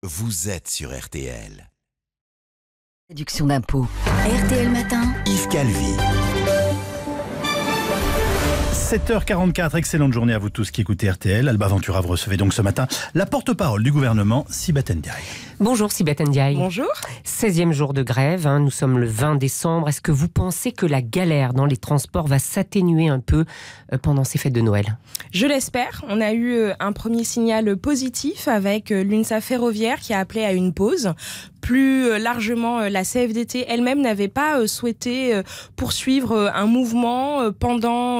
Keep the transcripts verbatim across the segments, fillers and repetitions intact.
vous êtes sur R T L. Réduction d'impôts. R T L Matin. Yves Calvi. sept heures quarante-quatre, excellente journée à vous tous qui écoutez R T L. Alba Ventura, vous recevez donc ce matin la porte-parole du gouvernement, Sibeth Ndiaye. Bonjour Sibeth Ndiaye. Bonjour. seizième jour de grève, hein, nous sommes le vingt décembre. Est-ce que vous pensez que la galère dans les transports va s'atténuer un peu euh, pendant ces fêtes de Noël ? Je l'espère. On a eu un premier signal positif avec l'UNSA Ferroviaire qui a appelé à une pause. Plus largement, la C F D T elle-même n'avait pas souhaité poursuivre un mouvement pendant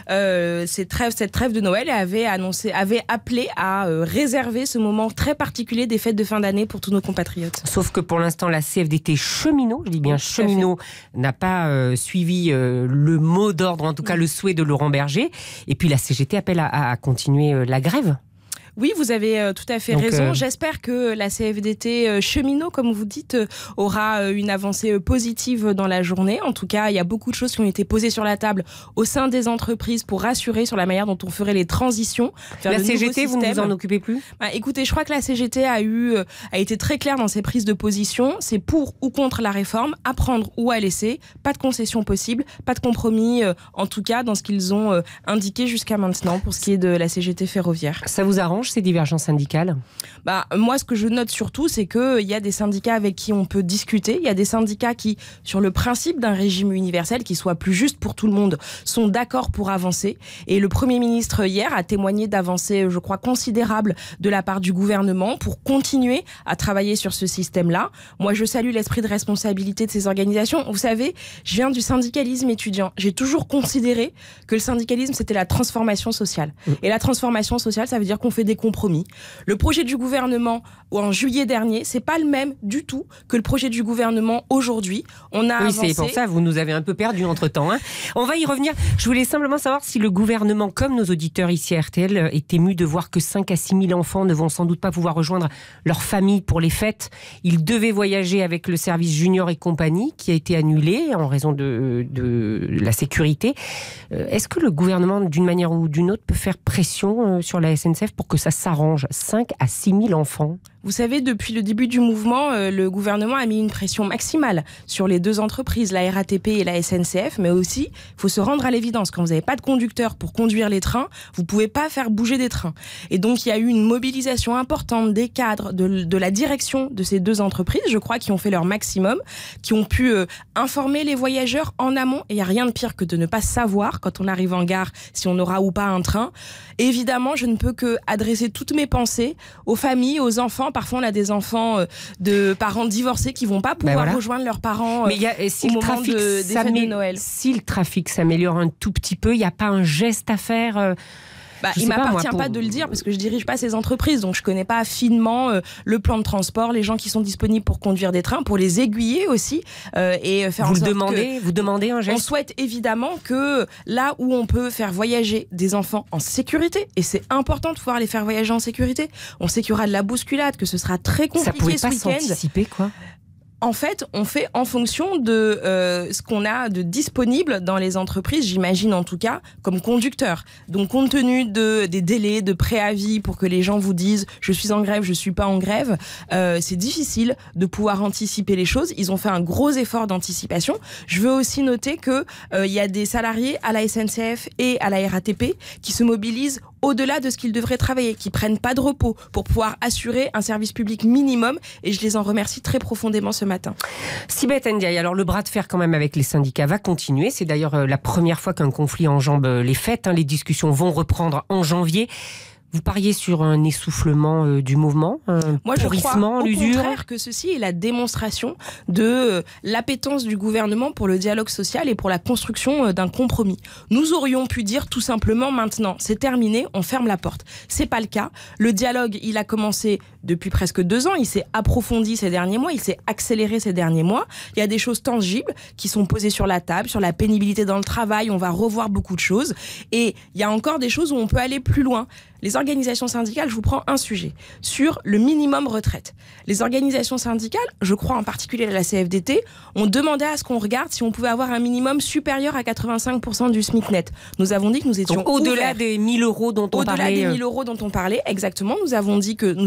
cette trêve, cette trêve de Noël et avait annoncé, avait appelé à réserver ce moment très particulier des fêtes de fin d'année pour tous nos compatriotes. Sauf que pour l'instant, la C F D T cheminot, je dis bien cheminot, n'a pas euh, suivi euh, le mot d'ordre, en tout cas le souhait de Laurent Berger. Et puis la C G T appelle à, à continuer euh, la grève. Oui, vous avez euh, tout à fait Donc, raison. Euh... J'espère que la C F D T euh, cheminot, comme vous dites, euh, aura euh, une avancée euh, positive dans la journée. En tout cas, il y a beaucoup de choses qui ont été posées sur la table au sein des entreprises pour rassurer sur la manière dont on ferait les transitions vers la le C G T, nouveau vous ne système. vous en occupez plus ? Bah, écoutez, je crois que la C G T a, eu, euh, a été très claire dans ses prises de position. C'est pour ou contre la réforme, à prendre ou à laisser. Pas de concession possible, pas de compromis, euh, en tout cas dans ce qu'ils ont euh, indiqué jusqu'à maintenant pour ce qui est de la C G T ferroviaire. Ça vous arrange ces divergences syndicales ? Bah, moi, ce que je note surtout, c'est qu'il y a des syndicats avec qui on peut discuter. Il y a des syndicats qui, sur le principe d'un régime universel qui soit plus juste pour tout le monde, sont d'accord pour avancer. Et le Premier ministre, hier, a témoigné d'avancées, je crois, considérables de la part du gouvernement pour continuer à travailler sur ce système-là. Moi, je salue l'esprit de responsabilité de ces organisations. Vous savez, je viens du syndicalisme étudiant. J'ai toujours considéré que le syndicalisme, c'était la transformation sociale. Mmh. Et la transformation sociale, ça veut dire qu'on fait des compromis. Le projet du gouvernement en juillet dernier, c'est pas le même du tout que le projet du gouvernement aujourd'hui. On a oui, avancé... c'est pour ça, vous nous avez un peu perdu entre-temps. Hein. On va y revenir. Je voulais simplement savoir si le gouvernement, comme nos auditeurs ici à R T L, est ému de voir que cinq à six mille enfants ne vont sans doute pas pouvoir rejoindre leur famille pour les fêtes. Ils devaient voyager avec le service Junior et compagnie, qui a été annulé en raison de, de la sécurité. Est-ce que le gouvernement, d'une manière ou d'une autre, peut faire pression sur la S N C F pour que ça s'arrange ? cinq à six mille enfants. Vous savez, depuis le début du mouvement, euh, le gouvernement a mis une pression maximale sur les deux entreprises, la R A T P et la S N C F, mais aussi, il faut se rendre à l'évidence, quand vous n'avez pas de conducteur pour conduire les trains, vous ne pouvez pas faire bouger des trains. Et donc, il y a eu une mobilisation importante des cadres, de, de la direction de ces deux entreprises, je crois, qui ont fait leur maximum, qui ont pu euh, informer les voyageurs en amont, et il n'y a rien de pire que de ne pas savoir, quand on arrive en gare, si on aura ou pas un train. Évidemment, je ne peux que adresser toutes mes pensées aux familles, aux enfants. Parfois, on a des enfants de parents divorcés qui ne vont pas pouvoir ben voilà. rejoindre leurs parents Mais y a, si au le moment trafic de, des fêtes de Noël. Si le trafic s'améliore un tout petit peu, il n'y a pas un geste à faire euh... Bah, il ne m'appartient pas, moi, pour... pas de le dire parce que je ne dirige pas ces entreprises, donc je ne connais pas finement euh, le plan de transport, les gens qui sont disponibles pour conduire des trains, pour les aiguiller aussi euh, et faire vous en le sorte demandez, que... Vous demandez un geste ? On souhaite évidemment que là où on peut faire voyager des enfants en sécurité, et c'est important de pouvoir les faire voyager en sécurité, on sait qu'il y aura de la bousculade, que ce sera très compliqué ce week-end. Ça ne pouvait pas s'anticiper, quoi ? En fait, on fait en fonction de euh, ce qu'on a de disponible dans les entreprises, j'imagine en tout cas, comme conducteur. Donc, compte tenu de, des délais de préavis pour que les gens vous disent « je suis en grève, je ne suis pas en grève euh, », c'est difficile de pouvoir anticiper les choses. Ils ont fait un gros effort d'anticipation. Je veux aussi noter qu'il euh, y a des salariés à la S N C F et à la R A T P qui se mobilisent au-delà de ce qu'ils devraient travailler, qui prennent pas de repos pour pouvoir assurer un service public minimum, et je les en remercie très profondément ce matin. Sibeth Ndiaye, alors le bras de fer quand même avec les syndicats va continuer, c'est d'ailleurs la première fois qu'un conflit enjambe les fêtes, hein. Les discussions vont reprendre en janvier. Vous pariez sur un essoufflement euh, du mouvement, un Moi, je crois au l'usure. contraire que ceci est la démonstration de euh, l'appétence du gouvernement pour le dialogue social et pour la construction euh, d'un compromis. Nous aurions pu dire tout simplement maintenant, c'est terminé, on ferme la porte. C'est pas le cas. Le dialogue, il a commencé depuis presque deux ans, il s'est approfondi ces derniers mois, il s'est accéléré ces derniers mois. Il y a des choses tangibles qui sont posées sur la table, sur la pénibilité dans le travail, on va revoir beaucoup de choses. Et il y a encore des choses où on peut aller plus loin. Les organisations syndicales, je vous prends un sujet, sur le minimum retraite. Les organisations syndicales, je crois en particulier à la C F D T, ont demandé à ce qu'on regarde si on pouvait avoir un minimum supérieur à quatre-vingt-cinq pour cent du SMIC net. Nous avons dit que nous étions Donc, au-delà ouverts, des mille euros dont on au-delà parlait. Au-delà des mille euros dont on parlait, exactement, nous avons dit que nous étions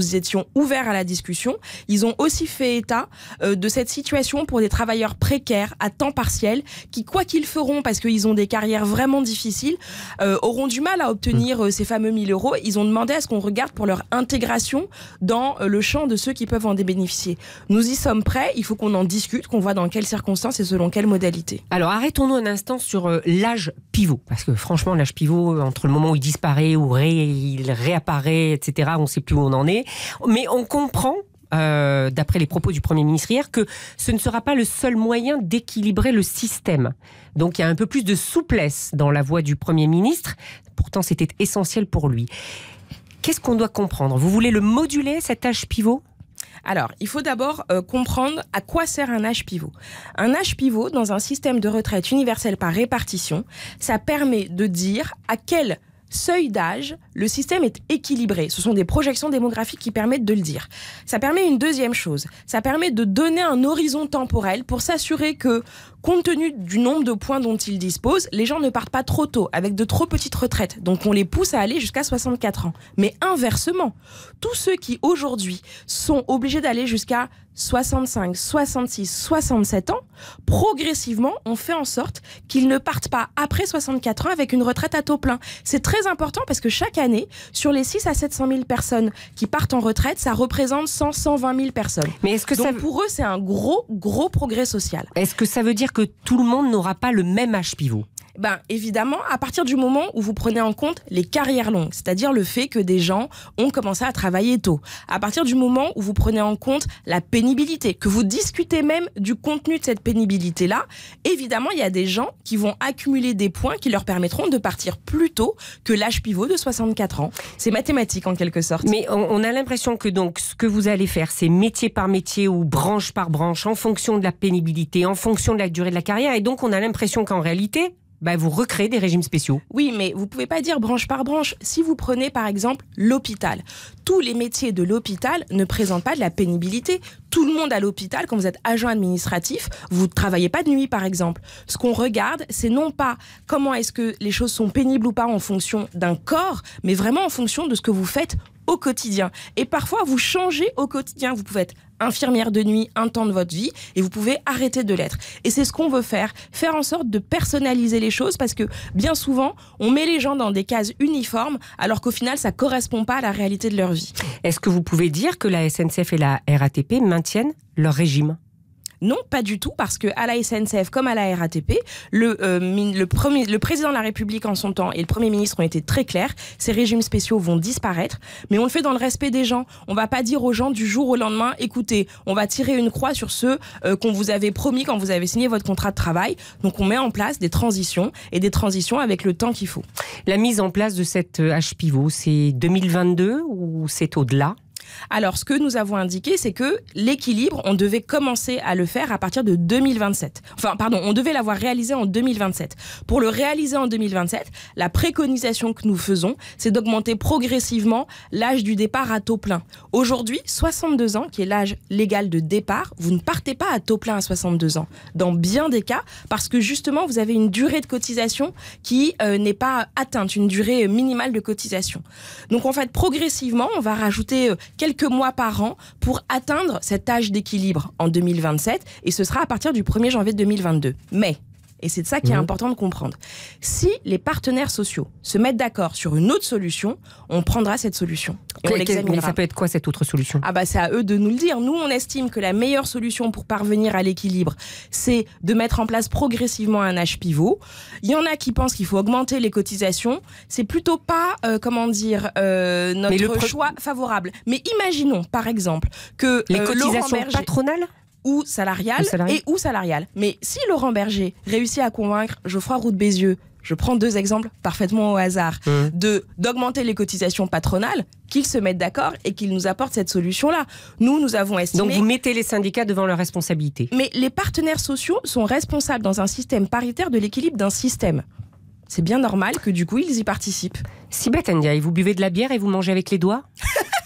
sont ouverts à la discussion. Ils ont aussi fait état euh, de cette situation pour des travailleurs précaires à temps partiel qui, quoi qu'ils feront, parce qu'ils ont des carrières vraiment difficiles, euh, auront du mal à obtenir euh, ces fameux mille euros. Ils ont demandé à ce qu'on regarde pour leur intégration dans euh, le champ de ceux qui peuvent en bénéficier. Nous y sommes prêts. Il faut qu'on en discute, qu'on voit dans quelles circonstances et selon quelles modalités. Alors arrêtons-nous un instant sur euh, l'âge pivot, parce que franchement l'âge pivot, entre le moment où il disparaît, où ré, il réapparaît, et cetera, on ne sait plus où on en est. Mais on comprend, euh, d'après les propos du Premier ministre hier, que ce ne sera pas le seul moyen d'équilibrer le système. Donc il y a un peu plus de souplesse dans la voix du Premier ministre. Pourtant c'était essentiel pour lui. Qu'est-ce qu'on doit comprendre? Vous voulez le moduler, cet âge pivot ? Alors, il faut d'abord euh, comprendre à quoi sert un âge pivot. Un âge pivot, dans un système de retraite universel par répartition, ça permet de dire à quel seuil d'âge le système est équilibré. Ce sont des projections démographiques qui permettent de le dire. Ça permet une deuxième chose. Ça permet de donner un horizon temporel pour s'assurer que, compte tenu du nombre de points dont ils disposent, les gens ne partent pas trop tôt, avec de trop petites retraites. Donc on les pousse à aller jusqu'à soixante-quatre ans. Mais inversement, tous ceux qui aujourd'hui sont obligés d'aller jusqu'à soixante-cinq, soixante-six, soixante-sept ans, progressivement, on fait en sorte qu'ils ne partent pas après soixante-quatre ans avec une retraite à taux plein. C'est très important parce que chaque année, sur les six à sept cent mille personnes qui partent en retraite, ça représente cent à cent vingt mille personnes. Mais est-ce que Donc ça... pour eux, c'est un gros, gros progrès social. Est-ce que ça veut dire que tout le monde n'aura pas le même âge pivot ? Ben, évidemment, à partir du moment où vous prenez en compte les carrières longues, c'est-à-dire le fait que des gens ont commencé à travailler tôt, à partir du moment où vous prenez en compte la pénibilité, que vous discutez même du contenu de cette pénibilité-là, évidemment, il y a des gens qui vont accumuler des points qui leur permettront de partir plus tôt que l'âge pivot de soixante-quatre ans. C'est mathématique en quelque sorte. Mais on, on a l'impression que donc ce que vous allez faire, c'est métier par métier ou branche par branche, en fonction de la pénibilité, en fonction de la durée de la carrière, et donc on a l'impression qu'en réalité... Bah, vous recréez des régimes spéciaux. Oui, mais vous pouvez pas dire branche par branche. Si vous prenez par exemple l'hôpital, tous les métiers de l'hôpital ne présentent pas de la pénibilité. Tout le monde à l'hôpital, quand vous êtes agent administratif, vous ne travaillez pas de nuit par exemple. Ce qu'on regarde, c'est non pas comment est-ce que les choses sont pénibles ou pas en fonction d'un corps, mais vraiment en fonction de ce que vous faites au quotidien. Et parfois, vous changez au quotidien. Vous pouvez être infirmière de nuit un temps de votre vie et vous pouvez arrêter de l'être. Et c'est ce qu'on veut faire, faire en sorte de personnaliser les choses parce que bien souvent, on met les gens dans des cases uniformes alors qu'au final, ça ne correspond pas à la réalité de leur vie. Est-ce que vous pouvez dire que la S N C F et la R A T P maintiennent leur régime ? Non, pas du tout, parce que à la S N C F comme à la R A T P, le, euh, le, premier, le président de la République en son temps et le Premier ministre ont été très clairs. Ces régimes spéciaux vont disparaître, mais on le fait dans le respect des gens. On va pas dire aux gens du jour au lendemain, écoutez, on va tirer une croix sur ceux euh, qu'on vous avait promis quand vous avez signé votre contrat de travail. Donc on met en place des transitions et des transitions avec le temps qu'il faut. La mise en place de cette âge pivot, c'est deux mille vingt-deux ou c'est au-delà ? Alors, ce que nous avons indiqué, c'est que l'équilibre, on devait commencer à le faire à partir de deux mille vingt-sept. Enfin, pardon, on devait l'avoir réalisé en deux mille vingt-sept. Pour le réaliser en deux mille vingt-sept, la préconisation que nous faisons, c'est d'augmenter progressivement l'âge du départ à taux plein. Aujourd'hui, soixante-deux ans, qui est l'âge légal de départ, vous ne partez pas à taux plein à soixante-deux ans. Dans bien des cas, parce que justement, vous avez une durée de cotisation qui euh, n'est pas atteinte, une durée minimale de cotisation. Donc, en fait, progressivement, on va rajouter... Euh, quelques mois par an pour atteindre cet âge d'équilibre en deux mille vingt-sept et ce sera à partir du premier janvier deux mille vingt-deux. Mais, et c'est de ça qui est mmh. important de comprendre, si les partenaires sociaux se mettent d'accord sur une autre solution, on prendra cette solution et on l'examinera. Mais ça peut être quoi cette autre solution ? Ah bah c'est à eux de nous le dire. Nous, on estime que la meilleure solution pour parvenir à l'équilibre, c'est de mettre en place progressivement un âge pivot. Il y en a qui pensent qu'il faut augmenter les cotisations. C'est plutôt pas, euh, comment dire, euh, notre pro... choix favorable. Mais imaginons, par exemple, que les euh, cotisations Berger... patronales ou salariales et ou salariales. Mais si Laurent Berger réussit à convaincre Geoffroy Roux de Bézieux, je prends deux exemples parfaitement au hasard, mmh. de d'augmenter les cotisations patronales, qu'ils se mettent d'accord et qu'ils nous apportent cette solution-là. Nous, nous avons estimé... Donc vous mettez les syndicats devant leurs responsabilités. Mais les partenaires sociaux sont responsables dans un système paritaire de l'équilibre d'un système. C'est bien normal que du coup, ils y participent. Sibeth Ndiaye, vous buvez de la bière et vous mangez avec les doigts ?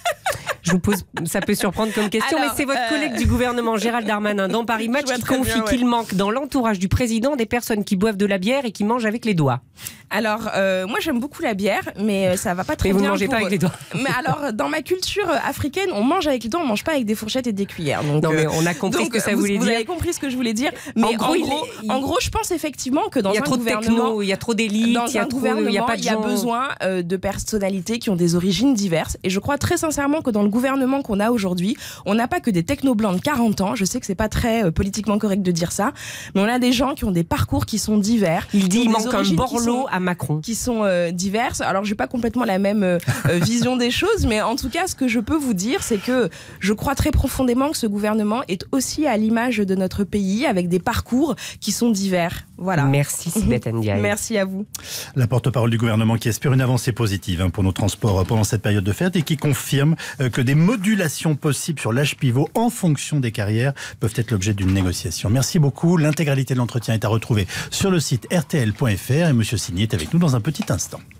Je vous pose, ça peut surprendre comme question, Alors, mais c'est votre euh... collègue du gouvernement, Gérald Darmanin, dans Paris Match, qui confie bien, ouais. qu'il manque dans l'entourage du président des personnes qui boivent de la bière et qui mangent avec les doigts. Alors, euh, moi j'aime beaucoup la bière, mais ça va pas très mais bien. Mais vous ne mangez pour... pas avec les doigts. Mais alors, dans ma culture africaine, on mange avec les doigts, on mange pas avec des fourchettes et des cuillères. Donc, non, mais on a compris donc, ce que ça vous, voulait vous dire. Vous avez compris ce que je voulais dire. Mais en, en, gros, en, gros, il... en gros, je pense effectivement que dans il y a un trop de gouvernement, techno, il y a trop d'élites, dans il y a un trop, gouvernement, il y a pas de il y a gens... besoin euh, de personnalités qui ont des origines diverses. Et je crois très sincèrement que dans le gouvernement qu'on a aujourd'hui, on n'a pas que des techno blancs de quarante ans. Je sais que c'est pas très euh, politiquement correct de dire ça, mais on a des gens qui ont des parcours qui sont divers. Il dit il manque un Borloo à Macron. Qui sont euh, diverses. Alors, j'ai pas complètement la même euh, vision des choses, mais en tout cas, ce que je peux vous dire, c'est que je crois très profondément que ce gouvernement est aussi à l'image de notre pays, avec des parcours qui sont divers. Voilà. Merci Sibeth Ndiaye. Merci à vous. La porte-parole du gouvernement qui espère une avancée positive hein, pour nos transports pendant cette période de fête et qui confirme euh, que des modulations possibles sur l'âge pivot en fonction des carrières peuvent être l'objet d'une négociation. Merci beaucoup. L'intégralité de l'entretien est à retrouver sur le site r t l point f r et M. Signy est avec nous dans un petit instant.